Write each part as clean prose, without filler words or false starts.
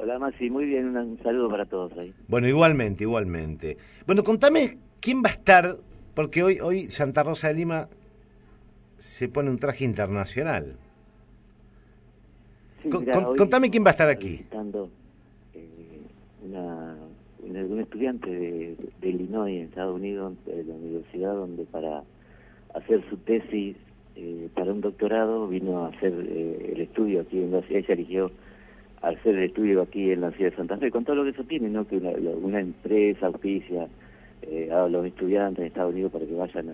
Hola Maxi, muy bien, un saludo para todos ahí. Bueno, igualmente, igualmente. Bueno, contame quién va a estar, porque hoy Santa Rosa de Lima se pone un traje internacional. Sí, mira, hoy Contame quién va a estar está aquí. visitando eh, una, un estudiante de Illinois, en Estados Unidos, de la universidad, donde para hacer su tesis para un doctorado vino a hacer el estudio aquí en la ciudad. Ella eligió hacer el estudio aquí en la ciudad de Santa Fe, con todo lo que eso tiene, ¿no? Que una empresa auspicia a los estudiantes de Estados Unidos para que vayan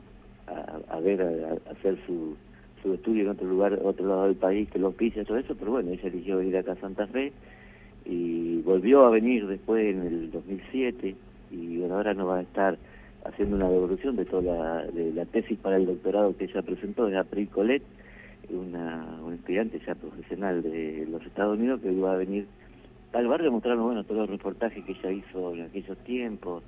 a ver, a hacer su estudio en otro lugar, otro lado del país, que lo auspicia, todo eso, pero bueno, ella eligió venir acá a Santa Fe y volvió a venir después en el 2007 y bueno, ahora nos va a estar haciendo una devolución de de la tesis para el doctorado que ella presentó en April Colette, una estudiante ya profesional de los Estados Unidos que iba a venir al barrio a mostrarnos, bueno, todos los reportajes que ella hizo en aquellos tiempos,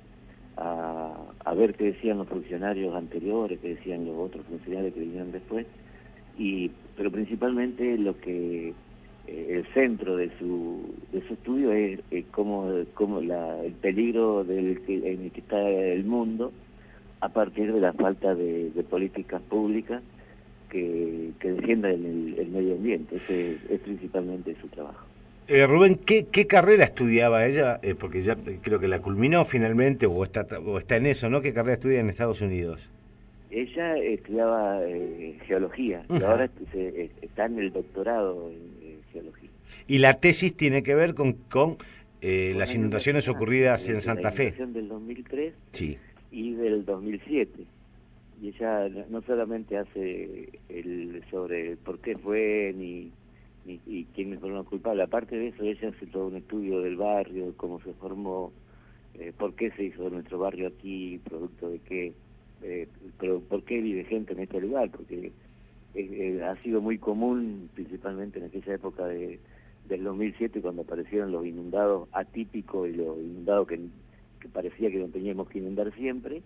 a ver qué decían los funcionarios anteriores, qué decían los otros funcionarios que vinieron después, pero principalmente lo que el centro de su estudio es cómo el peligro en el que está el mundo a partir de la falta de políticas públicas que defiendan el medio ambiente. Ese es principalmente su trabajo. Rubén, ¿qué carrera estudiaba ella? Porque ya creo que la culminó finalmente, o está en eso, ¿no? ¿Qué carrera estudia en Estados Unidos? Ella estudiaba geología y Ajá. ahora está en el doctorado en geología. Y la tesis tiene que ver con Con la las inundaciones inundación, ocurridas en de la Santa Fe. inundación del 2003 Sí. y del 2007. Y ella no solamente hace sobre por qué fue ni quiénes fueron los culpables, aparte de eso ella hace todo un estudio del barrio, cómo se formó, por qué se hizo nuestro barrio aquí, producto de qué, pero por qué vive gente en este lugar, porque ha sido muy común, principalmente en aquella época del 2007, cuando aparecieron los inundados atípicos y los inundados que parecía que no teníamos que inundar siempre.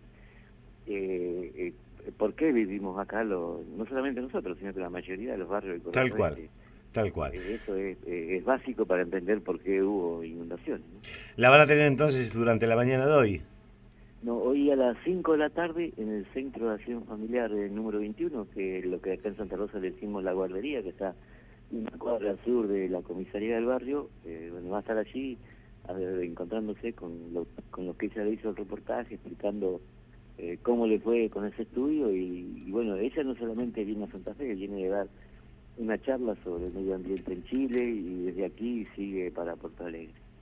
¿Por qué vivimos acá, no solamente nosotros, sino que la mayoría de los barrios del Tal corazón cual, este? tal cual. Eso es básico para entender por qué hubo inundaciones, ¿no? La van a tener entonces durante la mañana de hoy. No, hoy a las 5 de la tarde en el Centro de Acción Familiar número 21, que es lo que acá en Santa Rosa le decimos la guardería, que está una cuadra al sur de la comisaría del barrio, bueno, va a estar allí encontrándose con lo que ella le hizo el reportaje, explicando cómo le fue con ese estudio y bueno, ella no solamente viene a Santa Fe, viene a dar una charla sobre el medio ambiente en Chile y desde aquí sigue para Porto Alegre.